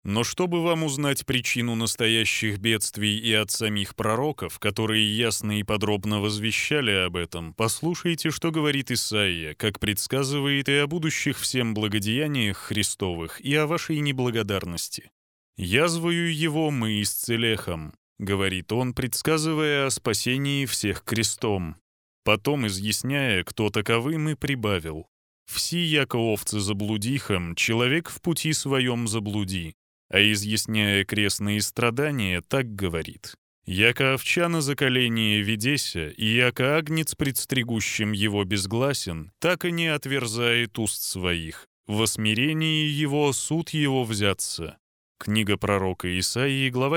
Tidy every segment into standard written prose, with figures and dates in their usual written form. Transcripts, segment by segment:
Но чтобы вам узнать причину настоящих бедствий и от самих пророков, которые ясно и подробно возвещали об этом, послушайте, что говорит Исаия, как предсказывает и о будущих всем благодеяниях Христовых, и о вашей неблагодарности. «Язвою его мы исцелехом», — говорит он, предсказывая о спасении всех крестом. Потом, изъясняя, кто таковым, и прибавил: «Все, яко овцы заблудихом, человек в пути своем заблуди». А изъясняя крестные страдания, так говорит: «Яко овча на заколение ведеся, и яко агнец пред стригущим его безгласен, так и не отверзает уст своих. Во смирении его суд его взятся». Книга пророка Исаии, глава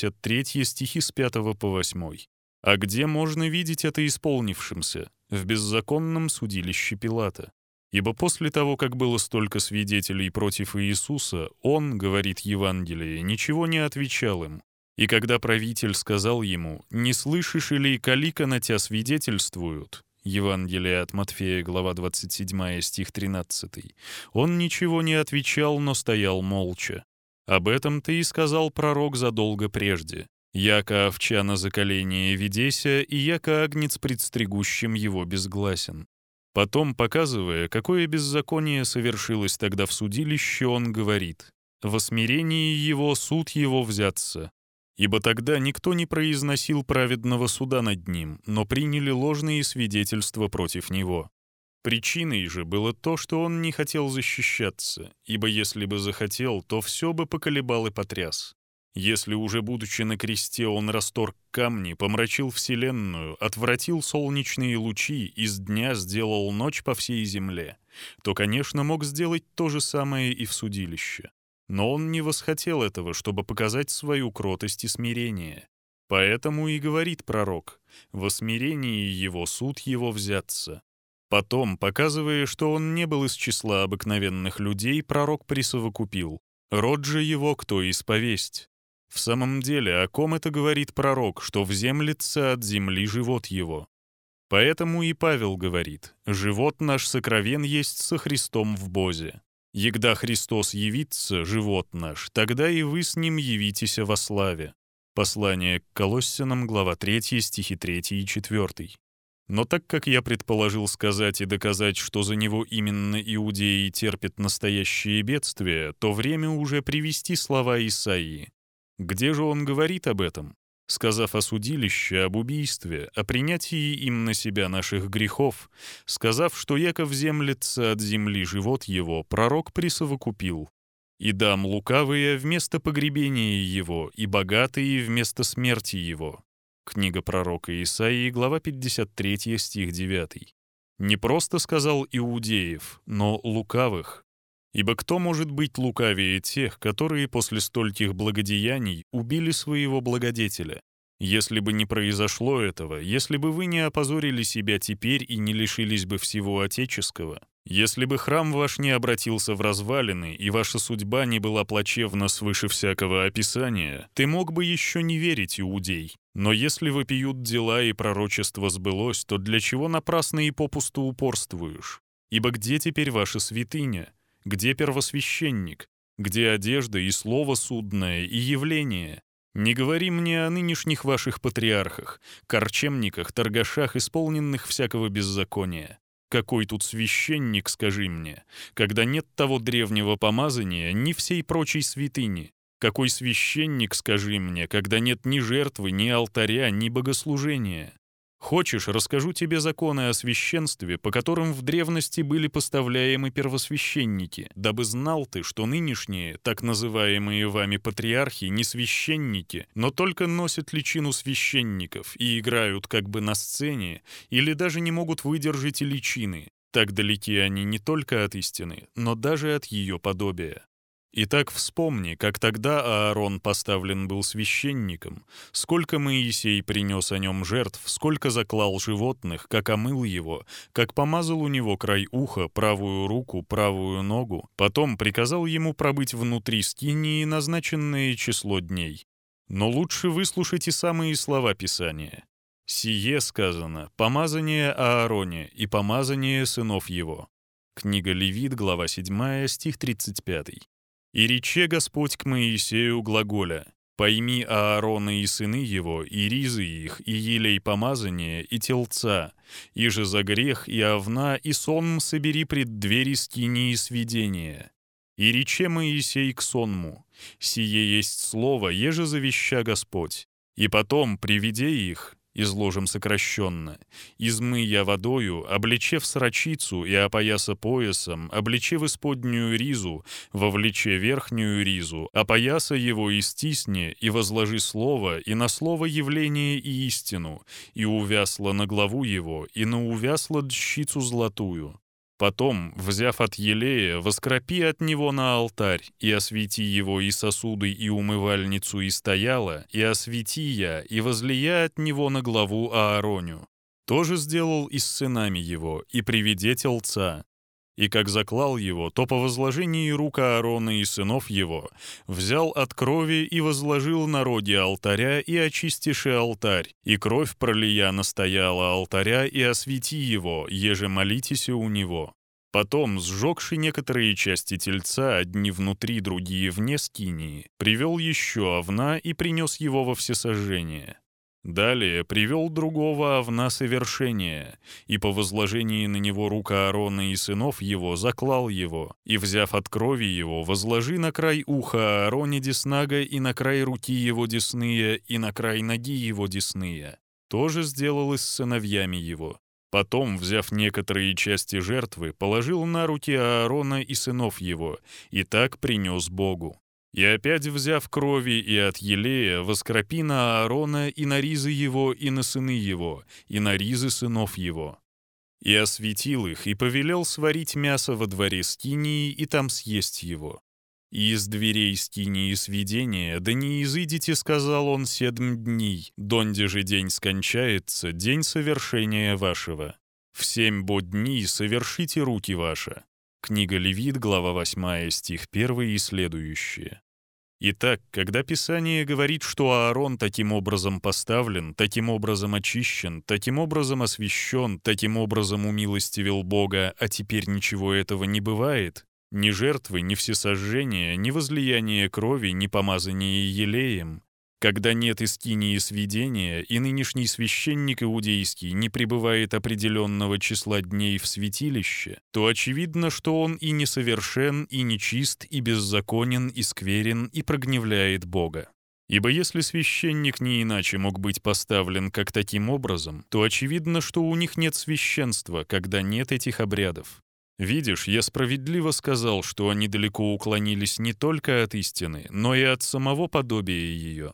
53, стихи с 5 по 8. А где можно видеть это исполнившимся? В беззаконном судилище Пилата. Ибо после того, как было столько свидетелей против Иисуса, он, говорит Евангелие, ничего не отвечал им. И когда правитель сказал ему: «Не слышишь ли, калика на тя свидетельствуют?» Евангелие от Матфея, глава 27, стих 13. Он ничего не отвечал, но стоял молча. Об этом-то и сказал пророк задолго прежде: «Яко овча на заколение ведеся, и яко агнец пред стригущим его безгласен». Потом, показывая, какое беззаконие совершилось тогда в судилище, он говорит: «Во смирении его суд его взятся». Ибо тогда никто не произносил праведного суда над ним, но приняли ложные свидетельства против него. Причиной же было то, что он не хотел защищаться, ибо если бы захотел, то все бы поколебал и потряс. Если уже, будучи на кресте, он расторг камни, помрачил вселенную, отвратил солнечные лучи, из дня сделал ночь по всей земле, то, конечно, мог сделать то же самое и в судилище. Но он не восхотел этого, чтобы показать свою кротость и смирение. Поэтому и говорит пророк: «Во смирении его суд его взятся». Потом, показывая, что он не был из числа обыкновенных людей, пророк присовокупил: «Род же его кто исповесть». В самом деле, о ком это говорит пророк, что вземлется от земли живот его? Поэтому и Павел говорит: «Живот наш сокровен есть со Христом в Бозе. Егда Христос явится, живот наш, тогда и вы с ним явитеся во славе». Послание к Колоссянам, глава 3, стихи 3 и 4. Но так как я предположил сказать и доказать, что за него именно иудеи терпят настоящие бедствия, то время уже привести слова Исаии. Где же он говорит об этом? Сказав о судилище, об убийстве, о принятии им на себя наших грехов, сказав, что яко вземлется от земли живот его, пророк присовокупил: «И дам лукавые вместо погребения его, и богатые вместо смерти его». Книга пророка Исаии, глава 53, стих 9. Не просто сказал иудеев, но лукавых. Ибо кто может быть лукавее тех, которые после стольких благодеяний убили своего благодетеля? Если бы не произошло этого, если бы вы не опозорили себя теперь и не лишились бы всего отеческого, если бы храм ваш не обратился в развалины и ваша судьба не была плачевна свыше всякого описания, ты мог бы еще не верить, иудей. Но если вопиют дела и пророчество сбылось, то для чего напрасно и попусту упорствуешь? Ибо где теперь ваша святыня? Где первосвященник? Где одежда и слово судное, и явление? Не говори мне о нынешних ваших патриархах, корчемниках, торгашах, исполненных всякого беззакония. Какой тут священник, скажи мне, когда нет того древнего помазания, ни всей прочей святыни? Какой священник, скажи мне, когда нет ни жертвы, ни алтаря, ни богослужения? Хочешь, расскажу тебе законы о священстве, по которым в древности были поставляемы первосвященники, дабы знал ты, что нынешние, так называемые вами патриархи, не священники, но только носят личину священников и играют как бы на сцене, или даже не могут выдержать и личины. Так далеки они не только от истины, но даже от ее подобия. Итак, вспомни, как тогда Аарон поставлен был священником, сколько Моисей принес о нем жертв, сколько заклал животных, как омыл его, как помазал у него край уха, правую руку, правую ногу, потом приказал ему пробыть внутри скинии назначенное число дней. Но лучше выслушайте самые слова Писания. «Сие сказано, помазание Аароне и помазание сынов его». Книга Левит, глава 7, стих 35. «И рече Господь к Моисею глаголя: пойми Аарона и сыны его, и ризы их, и елей помазания, и телца, и же за грех, и овна, и сонм собери пред двери скинии свидения. И рече Моисей к сонму: сие есть слово, еже завеща Господь. И потом, приведе их, изложим сокращенно, измы я водою, облече в срочицу и опояса поясом, облече в исподнюю ризу, вовлече верхнюю ризу, опояса его и стисне, и возложи слово, и на слово явление и истину, и увясло на главу его, и на увясло дщицу золотую. Потом, взяв от елея, воскропи от него на алтарь, и освети его и сосуды, и умывальницу, и стояла, и освети я, и возлия от него на главу Аароню. Тоже сделал и с сынами его, и приведе телца. И как заклал его, то по возложении рук Аарона и сынов его взял от крови и возложил на роги алтаря, и очистиши алтарь, и кровь пролия настояла алтаря, и освети его, еже молитеся у него. Потом, сжегши некоторые части тельца, одни внутри, другие вне скинии, привел еще овна и принес его во всесожжение. Далее привел другого овна совершения, и по возложении на него рук Аарона и сынов его заклал его, и, взяв от крови его, возложи на край уха Аароне деснага, и на край руки его десные, и на край ноги его десные. Тоже сделал и с сыновьями его. Потом, взяв некоторые части жертвы, положил на руки Аарона и сынов его, и так принес Богу. И опять, взяв крови и от елея, воскропи на Аарона и на ризы его, и на сыны его, и на ризы сынов его. И осветил их, и повелел сварить мясо во дворе скинии, и там съесть его. И из дверей скинии свидения, да не изыдите, сказал он, 7 дней, донде же день скончается, день совершения вашего. В 7 дней совершите руки ваши». Книга Левит, глава 8, стих 1 и следующие. Итак, когда Писание говорит, что Аарон таким образом поставлен, таким образом очищен, таким образом освящен, таким образом умилостивил Бога, а теперь ничего этого не бывает, ни жертвы, ни всесожжения, ни возлияния крови, ни помазания елеем, когда нет и скинии свидения, и нынешний священник иудейский не пребывает определенного числа дней в святилище, то очевидно, что он и несовершен, и нечист, и беззаконен, и скверен, и прогневляет Бога. Ибо если священник не иначе мог быть поставлен как таким образом, то очевидно, что у них нет священства, когда нет этих обрядов. Видишь, я справедливо сказал, что они далеко уклонились не только от истины, но и от самого подобия ее.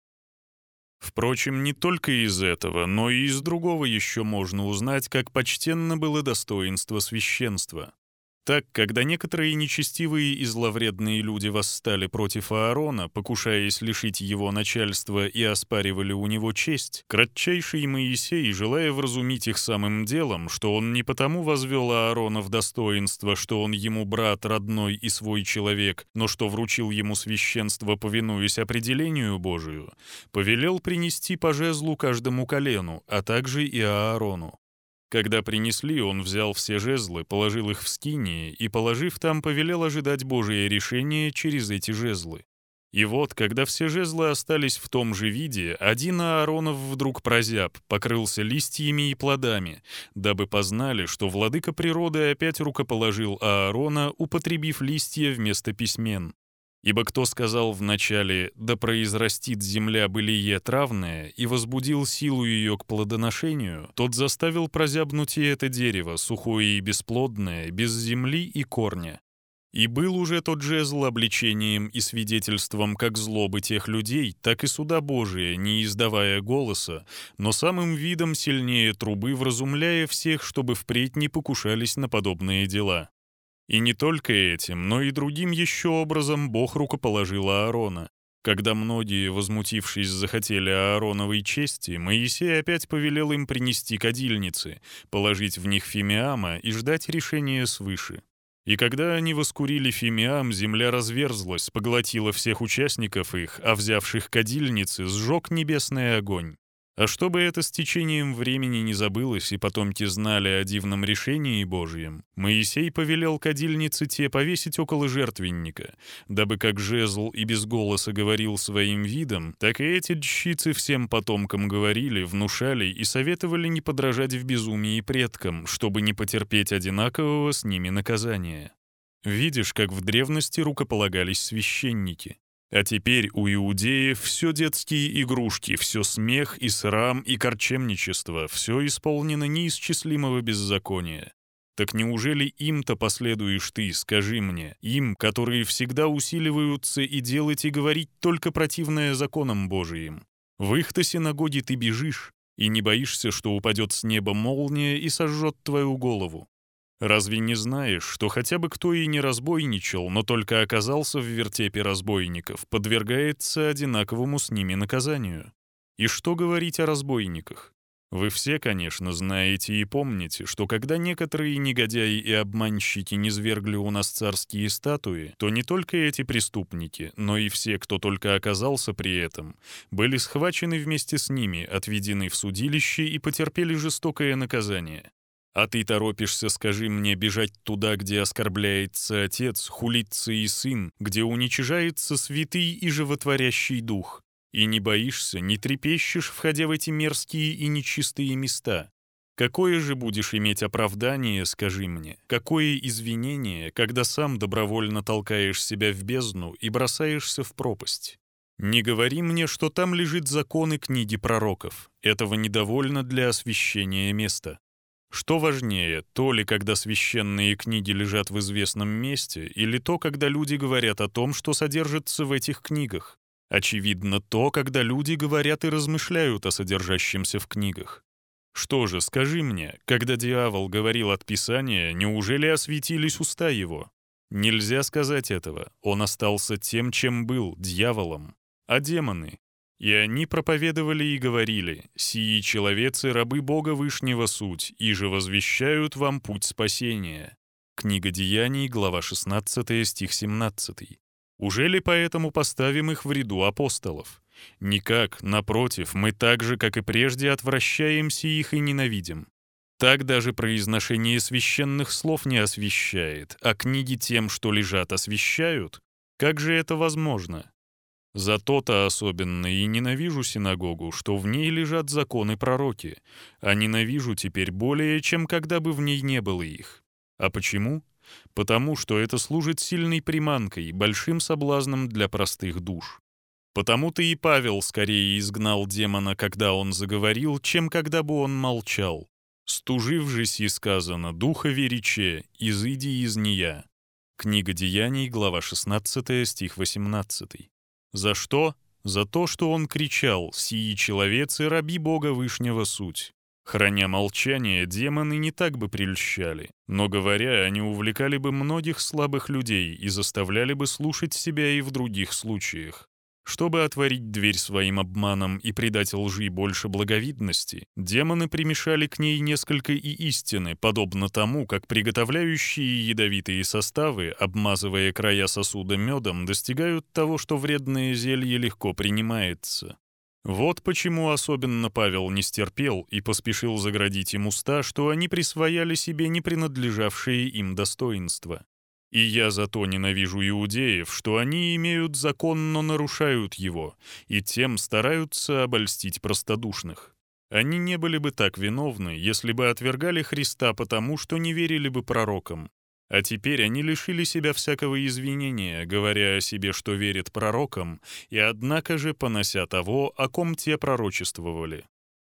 Впрочем, не только из этого, но и из другого еще можно узнать, как почтенно было достоинство священства. Так, когда некоторые нечестивые и зловредные люди восстали против Аарона, покушаясь лишить его начальства и оспаривали у него честь, кратчайший Моисей, желая вразумить их самым делом, что он не потому возвел Аарона в достоинство, что он ему брат родной и свой человек, но что вручил ему священство, повинуясь определению Божию, повелел принести по жезлу каждому колену, а также и Аарону. Когда принесли, он взял все жезлы, положил их в скинии и, положив там, повелел ожидать Божие решение через эти жезлы. И вот, когда все жезлы остались в том же виде, один Ааронов вдруг прозяб, покрылся листьями и плодами, дабы познали, что владыка природы опять рукоположил Аарона, употребив листья вместо письмен. Ибо кто сказал вначале «да произрастит земля былие травное» и возбудил силу ее к плодоношению, тот заставил прозябнуть и это дерево, сухое и бесплодное, без земли и корня. И был уже тот жезл обличением и свидетельством как злобы тех людей, так и суда Божия, не издавая голоса, но самым видом сильнее трубы вразумляя всех, чтобы впредь не покушались на подобные дела. И не только этим, но и другим еще образом Бог рукоположил Аарона. Когда многие, возмутившись, захотели Аароновой чести, Моисей опять повелел им принести кадильницы, положить в них фимиама и ждать решения свыше. И когда они воскурили фимиам, земля разверзлась, поглотила всех участников их, а взявших кадильницы сжег небесный огонь. А чтобы это с течением времени не забылось и потомки знали о дивном решении Божьем, Моисей повелел кадильнице те повесить около жертвенника, дабы как жезл и без голоса говорил своим видом, так и эти дщицы всем потомкам говорили, внушали и советовали не подражать в безумии предкам, чтобы не потерпеть одинакового с ними наказания. Видишь, как в древности рукополагались священники. А теперь у иудеев все детские игрушки, все смех и срам и корчемничество, все исполнено неисчислимого беззакония. Так неужели им-то последуешь ты, скажи мне, им, которые всегда усиливаются и делать и говорить только противное законам Божиим? В их-то синагоге ты бежишь и не боишься, что упадет с неба молния и сожжет твою голову. Разве не знаешь, что хотя бы кто и не разбойничал, но только оказался в вертепе разбойников, подвергается одинаковому с ними наказанию? И что говорить о разбойниках? Вы все, конечно, знаете и помните, что когда некоторые негодяи и обманщики низвергли у нас царские статуи, то не только эти преступники, но и все, кто только оказался при этом, были схвачены вместе с ними, отведены в судилище и потерпели жестокое наказание. А ты торопишься, скажи мне, бежать туда, где оскорбляется Отец, хулится и Сын, где уничижается Святый и Животворящий Дух, и не боишься, не трепещешь, входя в эти мерзкие и нечистые места. Какое же будешь иметь оправдание, скажи мне, какое извинение, когда сам добровольно толкаешь себя в бездну и бросаешься в пропасть? Не говори мне, что там лежит закон и книги пророков. Этого недовольно для освящения места. Что важнее, то ли, когда священные книги лежат в известном месте, или то, когда люди говорят о том, что содержится в этих книгах? Очевидно, то, когда люди говорят и размышляют о содержащемся в книгах. Что же, скажи мне, когда дьявол говорил от Писания, неужели осветились уста его? Нельзя сказать этого, он остался тем, чем был, дьяволом. А демоны? И они проповедовали и говорили: «Сии человецы, рабы Бога Вышнего суть, и же возвещают вам путь спасения». Книга Деяний, глава 16, стих 17. Ужели поэтому поставим их в ряду апостолов? Никак, напротив, мы так же, как и прежде, отвращаемся их и ненавидим. Так даже произношение священных слов не освящает, а книги тем, что лежат, освящают? Как же это возможно? За то-то особенно и ненавижу синагогу, что в ней лежат законы пророки, а ненавижу теперь более, чем когда бы в ней не было их. А почему? Потому что это служит сильной приманкой, большим соблазном для простых душ. Потому-то и Павел скорее изгнал демона, когда он заговорил, чем когда бы он молчал. «Стужив же си сказано, духа вериче, изыди из нея». Книга Деяний, глава 16, стих 18. За что? За то, что он кричал: «Сии человецы, раби Бога Вышнего суть». Храня молчание, демоны не так бы прельщали, но, говоря, они увлекали бы многих слабых людей и заставляли бы слушать себя и в других случаях. Чтобы отворить дверь своим обманом и придать лжи больше благовидности, демоны примешали к ней несколько и истины, подобно тому, как приготовляющие ядовитые составы, обмазывая края сосуда медом, достигают того, что вредное зелье легко принимается. Вот почему особенно Павел не стерпел и поспешил заградить им уста, что они присвояли себе не принадлежавшие им достоинства. И я зато ненавижу иудеев, что они имеют закон, но нарушают его, и тем стараются обольстить простодушных. Они не были бы так виновны, если бы отвергали Христа потому, что не верили бы пророкам. А теперь они лишили себя всякого извинения, говоря о себе, что верят пророкам, и однако же понося того, о ком те пророчествовали.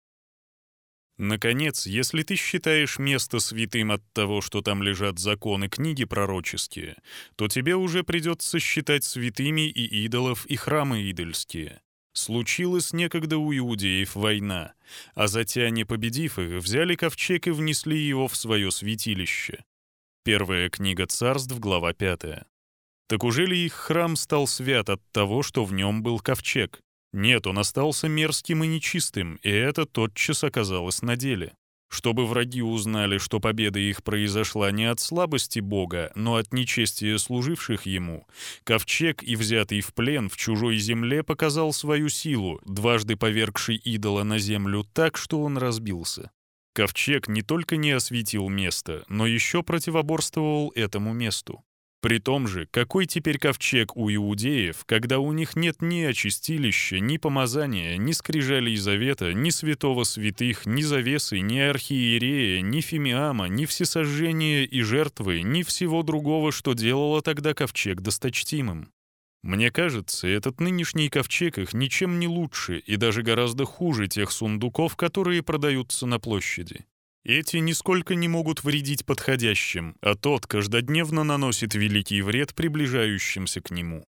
Наконец, если ты считаешь место святым от того, что там лежат законы, книги пророческие, то тебе уже придется считать святыми и идолов, и храмы идольские. Случилась некогда у иудеев война, а затяне, победив их, взяли ковчег и внесли его в свое святилище. Первая книга Царств, глава 5. Так ужели их храм стал свят от того, что в нем был ковчег? Нет, он остался мерзким и нечистым, и это тотчас оказалось на деле. Чтобы враги узнали, что победа их произошла не от слабости Бога, но от нечестия служивших ему, ковчег и взятый в плен в чужой земле показал свою силу, дважды повергший идола на землю так, что он разбился. Ковчег не только не осветил место, но еще противоборствовал этому месту. При том же, какой теперь ковчег у иудеев, когда у них нет ни очистилища, ни помазания, ни скрижалей завета, ни святого святых, ни завесы, ни архиерея, ни фимиама, ни всесожжения и жертвы, ни всего другого, что делало тогда ковчег досточтимым? Мне кажется, этот нынешний ковчег их ничем не лучше и даже гораздо хуже тех сундуков, которые продаются на площади. Эти нисколько не могут вредить подходящим, а тот каждодневно наносит великий вред приближающимся к нему.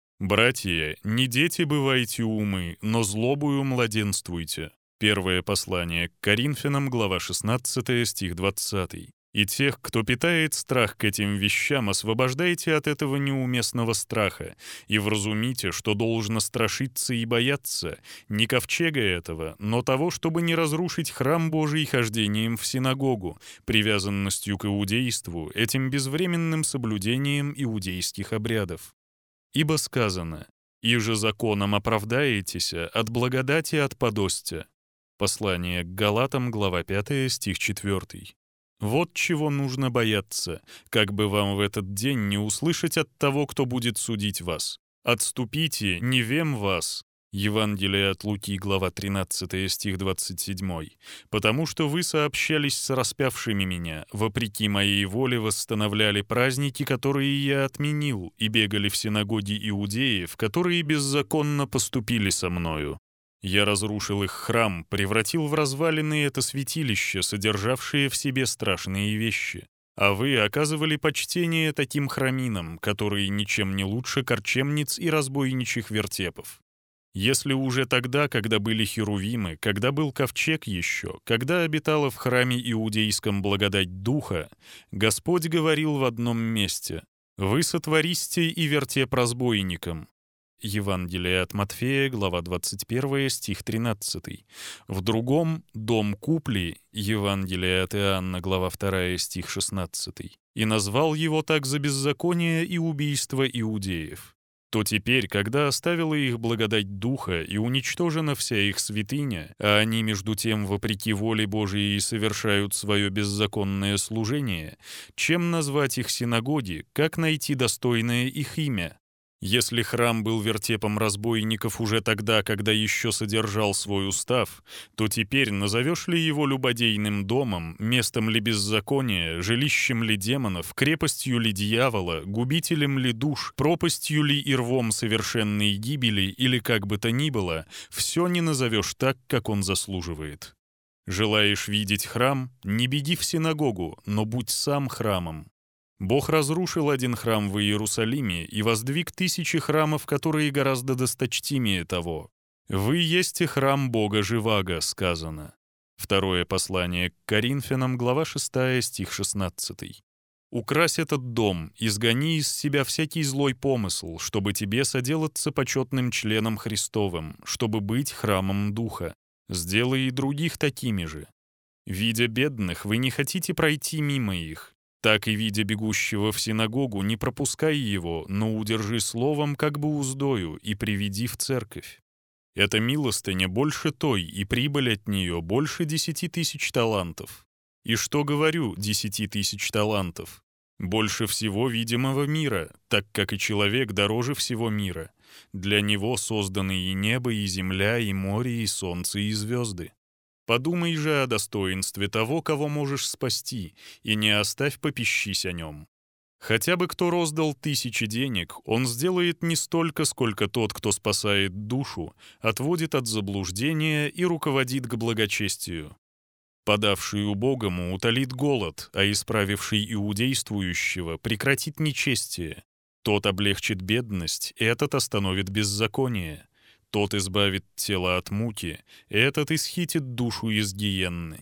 Братья, не дети бывайте умы, но злобою младенствуйте. Первое послание к Коринфянам, глава 16, стих 20. И тех, кто питает страх к этим вещам, освобождайте от этого неуместного страха и вразумите, что должно страшиться и бояться не ковчега этого, но того, чтобы не разрушить храм Божий хождением в синагогу, привязанностью к иудейству, этим безвременным соблюдением иудейских обрядов. Ибо сказано: «Иже законом оправдаетесь, от благодати отпадостя». Послание к Галатам, глава 5, стих 4. Вот чего нужно бояться, как бы вам в этот день не услышать от того, кто будет судить вас. «Отступите, не вем вас». Евангелие от Луки, глава 13, стих 27. «Потому что вы сообщались с распявшими меня, вопреки моей воле восстановляли праздники, которые я отменил, и бегали в синагоги иудеев, которые беззаконно поступили со мною. Я разрушил их храм, превратил в развалины это святилище, содержавшее в себе страшные вещи. А вы оказывали почтение таким храминам, которые ничем не лучше корчемниц и разбойничьих вертепов. Если уже тогда, когда были херувимы, когда был ковчег еще, когда обитала в храме иудейском благодать Духа, Господь говорил в одном месте: «Вы сотвористе и вертеп разбойникам». Евангелие от Матфея, глава 21, стих 13. В другом — «Дом купли», Евангелие от Иоанна, глава 2, стих 16. «И назвал его так за беззаконие и убийство иудеев». То теперь, когда оставила их благодать Духа и уничтожена вся их святыня, а они, между тем, вопреки воле Божией совершают свое беззаконное служение, чем назвать их синагоги, как найти достойное их имя? Если храм был вертепом разбойников уже тогда, когда еще содержал свой устав, то теперь назовешь ли его любодейным домом, местом ли беззакония, жилищем ли демонов, крепостью ли дьявола, губителем ли душ, пропастью ли и рвом совершенной гибели, или как бы то ни было, все не назовешь так, как он заслуживает. Желаешь видеть храм? Не беги в синагогу, но будь сам храмом. Бог разрушил один храм в Иерусалиме и воздвиг тысячи храмов, которые гораздо досточтимее того. «Вы есте храм Бога живаго», сказано. Второе послание к Коринфянам, глава 6, стих 16. «Укрась этот дом, изгони из себя всякий злой помысл, чтобы тебе соделаться почетным членом Христовым, чтобы быть храмом Духа. Сделай и других такими же. Видя бедных, вы не хотите пройти мимо их. Так и, видя бегущего в синагогу, не пропускай его, но удержи словом как бы уздою и приведи в церковь. Эта милостыня больше той, и прибыль от нее больше 10 тысяч талантов. И что говорю, 10 тысяч талантов? Больше всего видимого мира, так как и человек дороже всего мира. Для него созданы и небо, и земля, и море, и солнце, и звезды. Подумай же о достоинстве того, кого можешь спасти, и не оставь попищись о нем. Хотя бы кто роздал 1000 денег, он сделает не столько, сколько тот, кто спасает душу, отводит от заблуждения и руководит к благочестию. Подавший убогому утолит голод, а исправивший иудействующего прекратит нечестие. Тот облегчит бедность, этот остановит беззаконие. Тот избавит тело от муки, этот исхитит душу из гиенны.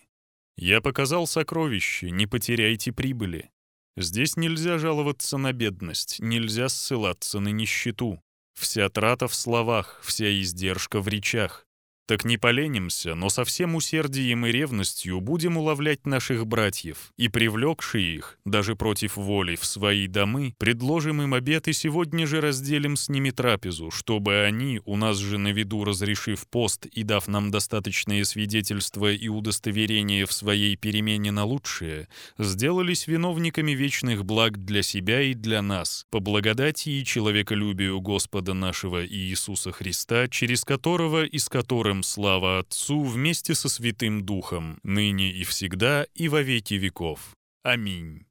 Я показал сокровище, не потеряйте прибыли. Здесь нельзя жаловаться на бедность, нельзя ссылаться на нищету. Вся трата в словах, вся издержка в речах. Так не поленимся, но со всем усердием и ревностью будем уловлять наших братьев, и, привлекши их, даже против воли, в свои домы, предложим им обед и сегодня же разделим с ними трапезу, чтобы они, у нас же на виду разрешив пост и дав нам достаточные свидетельства и удостоверения в своей перемене на лучшее, сделались виновниками вечных благ для себя и для нас, по благодати и человеколюбию Господа нашего Иисуса Христа, через которого и с которым слава Отцу вместе со Святым Духом, ныне и всегда и во веки веков. Аминь.